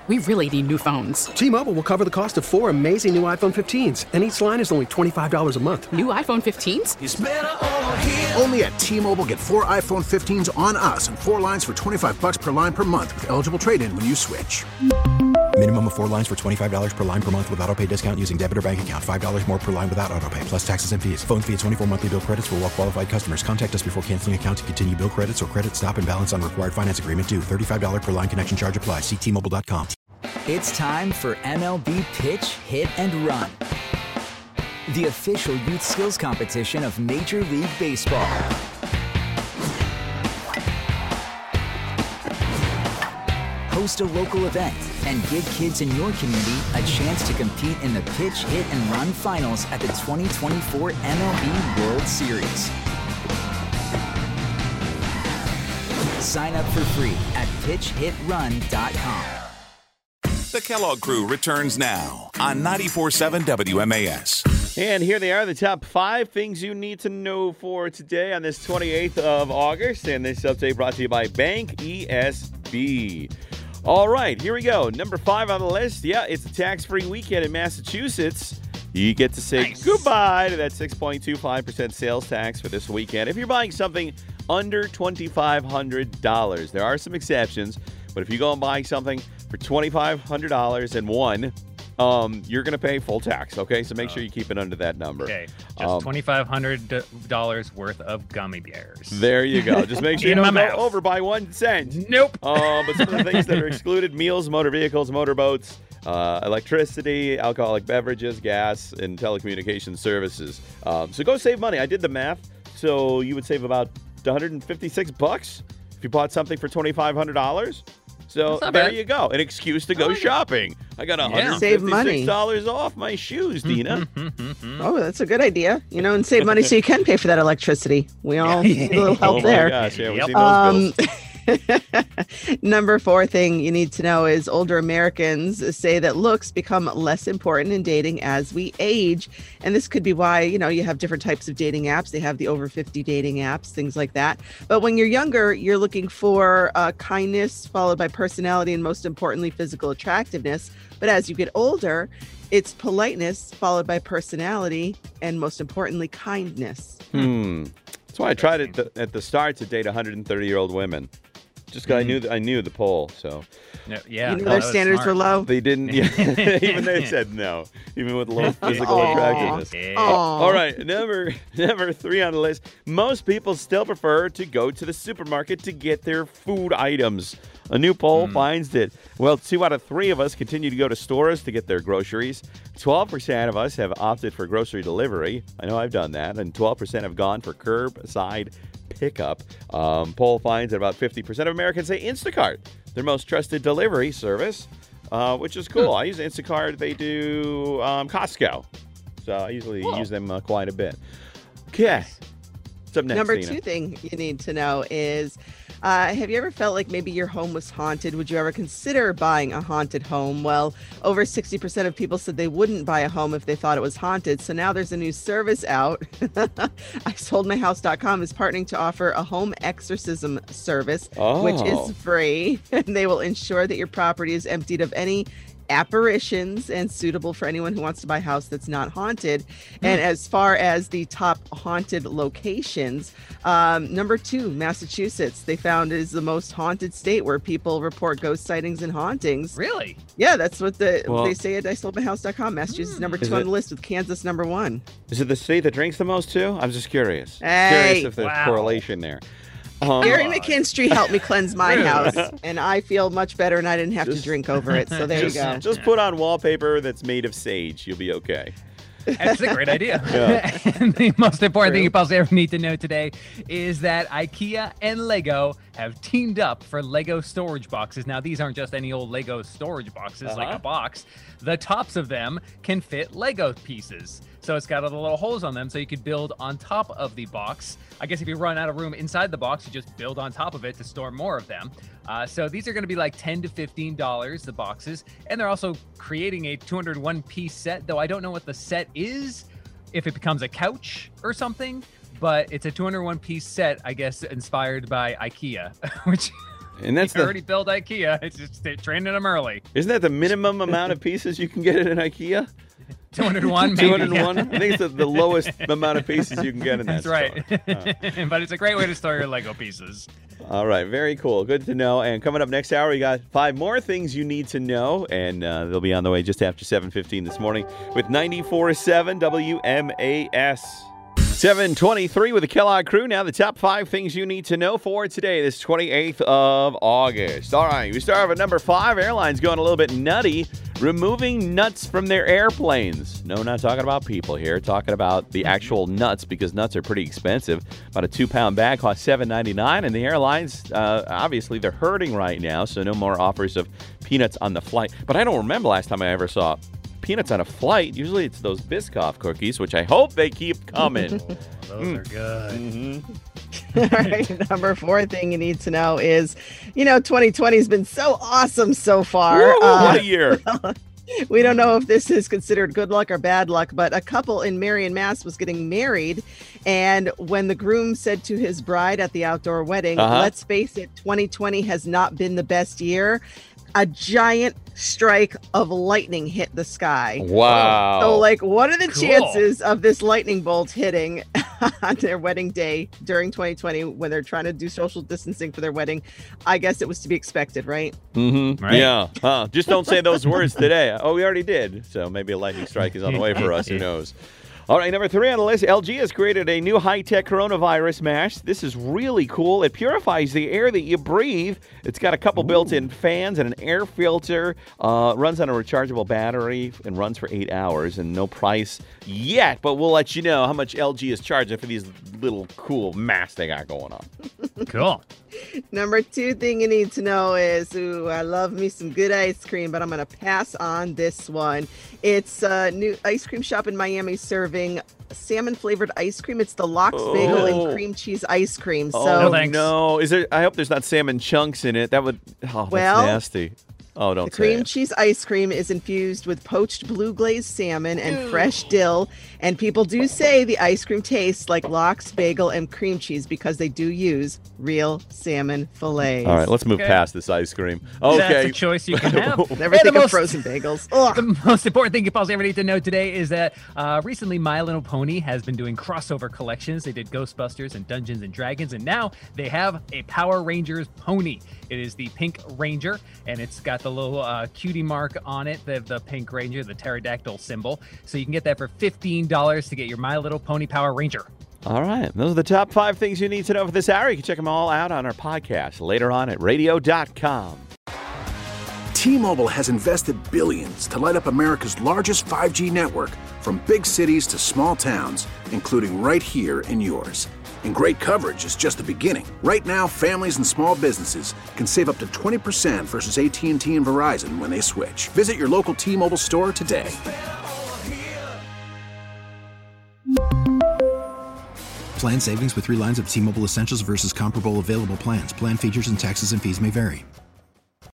We really need new phones. T-Mobile will cover the cost of 4 amazing new iPhone 15s, and each line is only $25 a month. New iPhone 15s? It's better over here. Only at T-Mobile, get 4 iPhone 15s on us and 4 lines for $25 per line per month with eligible trade-in when you switch. Minimum of 4 lines for $25 per line per month with autopay discount using debit or bank account. $5 more per line without autopay, plus taxes and fees. Phone fee at 24 monthly bill credits for well-qualified customers. Contact us before canceling account to continue bill credits or credit stop and balance on required finance agreement due. $35 per line connection charge applies. See T-Mobile.com. It's time for MLB Pitch, Hit, and Run, the official youth skills competition of Major League Baseball. Host a local event and give kids in your community a chance to compete in the Pitch, Hit, and Run finals at the 2024 MLB World Series. Sign up for free at pitchhitrun.com. The Kellogg Crew returns now on 94.7 WMAS. And here they are, the top 5 things you need to know for today on this 28th of August. And this update brought to you by Bank ESB. All right, here we go. Number 5 on the list. Yeah, it's a tax-free weekend in Massachusetts. You get to say goodbye to that 6.25% sales tax for this weekend. If you're buying something under $2,500, there are some exceptions. But if you go and buy something for $2,500 and one, you're going to pay full tax, okay? So make sure you keep it under that number. Okay, just $2,500 worth of gummy bears. There you go. Just make sure you don't go over by 1 cent. Nope. But some of the things that are excluded: meals, motor vehicles, motorboats, electricity, alcoholic beverages, gas, and telecommunications services. So go save money. I did the math. So you would save about $156 if you bought something for $2,500. So there you go. An excuse to go shopping. I got $156 off my shoes, Dina. Oh, that's a good idea. You know, and save money so you can pay for that electricity. We all need a little help there. Oh, my gosh. Yeah, we've seen those bills. Number 4 thing you need to know is older Americans say that looks become less important in dating as we age. And this could be why, you know, you have different types of dating apps. They have the over 50 dating apps, things like that. But when you're younger, you're looking for kindness, followed by personality, and most importantly, physical attractiveness. But as you get older, it's politeness, followed by personality, and most importantly, kindness. That's why I tried at the start to date 130-year-old women. Just because I knew the poll, so. Yeah, you knew their standards were low? They didn't. Yeah, even they said no, even with low physical attractiveness. All right, number 3 on the list. Most people still prefer to go to the supermarket to get their food items. A new poll finds that, 2 out of 3 of us continue to go to stores to get their groceries. 12% of us have opted for grocery delivery. I know I've done that. And 12% have gone for curbside pickup. Poll finds that about 50% of Americans say Instacart, their most trusted delivery service, which is cool. I use Instacart. They do Costco. So I usually use them quite a bit. Okay. What's up next, Number Dina? 2 thing you need to know is, have you ever felt like maybe your home was haunted? Would you ever consider buying a haunted home? Well, over 60% of people said they wouldn't buy a home if they thought it was haunted. So now there's a new service out. ISoldMyHouse.com is partnering to offer a home exorcism service, which is free. And they will ensure that your property is emptied of any apparitions and suitable for anyone who wants to buy a house that's not haunted. And as far as the top haunted locations, number 2, Massachusetts, they found is the most haunted state where people report ghost sightings and hauntings. Really? Yeah, that's what they say at ISoldMyHouse.com. Massachusetts number 2 on the list, with Kansas number 1. Is it the state that drinks the most too? I'm just curious. Hey. Curious if there's correlation there. Gary McKinstry helped me cleanse my house, and I feel much better, and I didn't have to drink over it. So there you go. Just put on wallpaper that's made of sage. You'll be okay. That's a great idea. And the most important thing you possibly ever need to know today is that IKEA and Lego have teamed up for Lego storage boxes. Now, these aren't just any old Lego storage boxes like a box. The tops of them can fit Lego pieces. So it's got all the little holes on them so you could build on top of the box. I guess if you run out of room inside the box, you just build on top of it to store more of them. So these are going to be like $10 to $15, the boxes. And they're also creating a 201-piece set, though I don't know what the set is, if it becomes a couch or something. But it's a 201-piece set, I guess, inspired by IKEA, which And that's you already built IKEA. It's just training them early. Isn't that the minimum amount of pieces you can get at an IKEA? 201, maybe. 201? I think it's the lowest amount of pieces you can get in that That's right. But it's a great way to store your Lego pieces. All right, very cool. Good to know. And coming up next hour, we got 5 more things you need to know, and they'll be on the way just after 7:15 this morning with 94.7 WMAS. 7:23 with the Kellogg Crew. Now the top 5 things you need to know for today, this 28th of August. All right, we start with number 5. Airlines going a little bit nutty, removing nuts from their airplanes. No, not talking about people here. Talking about the actual nuts, because nuts are pretty expensive. About a 2-pound bag costs $7.99, and the airlines, obviously, they're hurting right now, so no more offers of peanuts on the flight. But I don't remember last time I ever saw peanuts on a flight. Usually it's those Biscoff cookies, which I hope they keep coming. Those are good. Mm-hmm. All right, number 4 thing you need to know is, 2020 has been so awesome so far. Woo, what a year. We don't know if this is considered good luck or bad luck, but a couple in Marion, Mass was getting married. And when the groom said to his bride at the outdoor wedding, let's face it, 2020 has not been the best year, a giant strike of lightning hit the sky. Wow. So, what are the chances of this lightning bolt hitting on their wedding day during 2020 when they're trying to do social distancing for their wedding? I guess it was to be expected, right? Mm-hmm. Right? Yeah. Just don't say those words today. Oh, we already did. So maybe a lightning strike is on the way for us. Who knows? All right, number 3 on the list, LG has created a new high-tech coronavirus mask. This is really cool. It purifies the air that you breathe. It's got a couple built-in fans and an air filter. Runs on a rechargeable battery and runs for 8 hours, and no price yet. But we'll let you know how much LG is charging for these little cool masks they got going on. Cool. Number 2 thing you need to know is, I love me some good ice cream, but I'm going to pass on this one. It's a new ice cream shop in Miami serving salmon-flavored ice cream. It's the Lox Bagel and Cream Cheese Ice Cream. So, no. Is there? I hope there's not salmon chunks in it. That would, that's nasty. Oh, don't say it. The cream cheese ice cream is infused with poached blue glazed salmon and fresh dill. And people do say the ice cream tastes like Lox Bagel and cream cheese because they do use real salmon fillets. All right, let's move past this ice cream. Okay. That's a choice you can have. Never think of frozen bagels. Ugh. The most important thing you probably ever need to know today is that recently My Little Pony has been doing crossover collections. They did Ghostbusters and Dungeons and Dragons, and now they have a Power Rangers pony. It is the Pink Ranger, and it's got the little cutie mark on it, the Pink Ranger, the pterodactyl symbol. So you can get that for $15 to get your My Little Pony Power Ranger. All right. Those are the top 5 things you need to know for this hour. You can check them all out on our podcast later on at radio.com. T-Mobile has invested billions to light up America's largest 5G network, from big cities to small towns, including right here in yours. And great coverage is just the beginning. Right now, families and small businesses can save up to 20% versus AT&T and Verizon when they switch. Visit your local T-Mobile store today. Plan savings with 3 lines of T-Mobile Essentials versus comparable available plans. Plan features and taxes and fees may vary.